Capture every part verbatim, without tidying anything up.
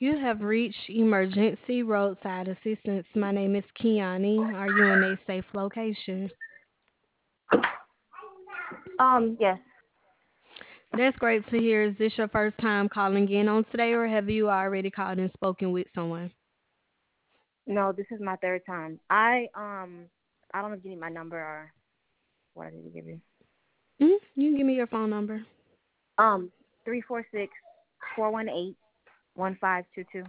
You have reached emergency roadside assistance. My name is Kiani. Are you in a safe location? Um, yes. That's great to hear. Is this your first time calling in on today, or have you already called and spoken with someone? No, this is my third time. I um I don't know if you need my number or what I need to give you. Mhm. You can give me your phone number. Um, three four six four one eight one five two two.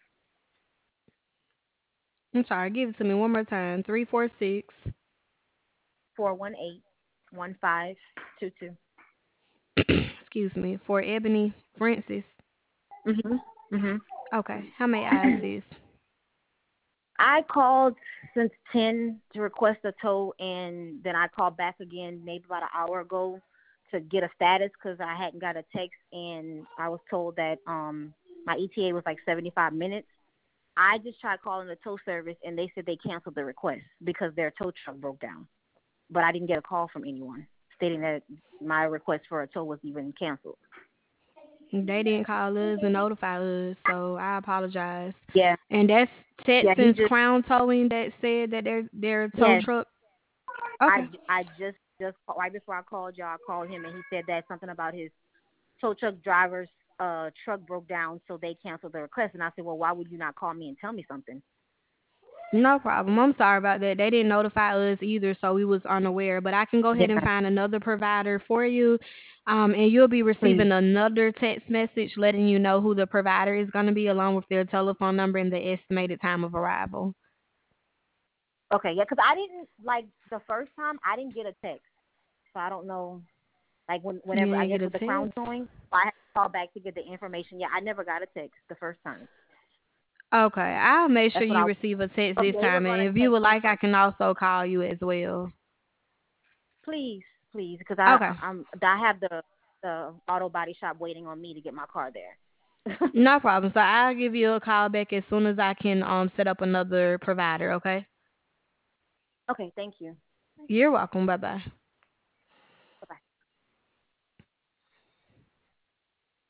I'm sorry, give it to me one more time. three four six. Four one eight one five two two. Excuse me, for Ebony Francis. Mhm. Mhm. Okay, how may I assist? I called since ten to request a tow, and then I called back again maybe about an hour ago to get a status because I hadn't got a text, and I was told that um my E T A was like seventy five minutes. I just tried calling the tow service, and they said they canceled the request because their tow truck broke down. But I didn't get a call from anyone stating that my request for a tow was even canceled. They didn't call us and notify us, so I apologize. Yeah, And that's yeah, he Texans just Crown Towing that said that their their tow yeah. truck. I, Okay. I just just right before I called y'all, I called him and he said that something about his tow truck driver's uh truck broke down, so they canceled the request. And I said, well, why would you not call me and tell me something? No problem. I'm sorry about that. They didn't notify us either, so we was unaware. But I can go ahead and Yeah, find another provider for you, um, and you'll be please. receiving another text message letting you know who the provider is going to be, along with their telephone number and the estimated time of arrival. Okay, yeah, because I didn't like the first time I didn't get a text, so I don't know. Like when You whenever I didn't guess get a with the crown text? showing, I had to call back to get the information. Yeah, I never got a text the first time. Okay, I'll make sure That's what you I. receive a text But this they were time, and gonna if you text would me like, I something. can also call you as well. Please, please, because I Okay, I'm I have the the auto body shop waiting on me to get my car there. no problem. So I'll give you a call back as soon as I can um set up another provider. Okay, Okay, thank you. you're welcome. Bye bye.